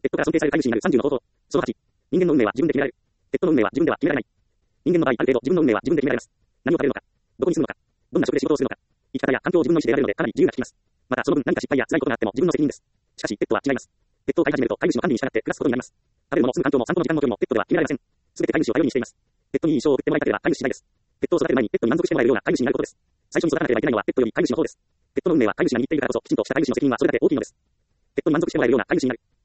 ペットから尊敬される飼い主になる30の方法。その8、人間の運命は自分で決められる。ペットの運命は自分では決められない。人間の場合、ある程度自分の運命は自分で決められます。何を食べるのか、どこに住むのか、どんな職で仕事をするのか、生き方や環境を自分の意思で選べるのでかなり自由が利きます。またその分何か失敗や辛いことがあっても自分の責任です。しかしペットは違います。ペットを飼い始めると飼い主の管理に従って暮らすことになります。食べるものも住む環境も散歩の時間も距離もペットでは決められません。すべて飼い主を頼りにしています。ペットにいい一生を送ってもらいたければ飼い主次第です。ペットを育てる前にペットに満足してもらえるような飼い主になることです。最初に育たなければいけないのはペットより飼い主の方です。ペットの運命は飼い主が握っているからこそ、きちんとした飼い主の責任はそれだけ大きいのです。ペットに満足してもらえるような飼い主になる。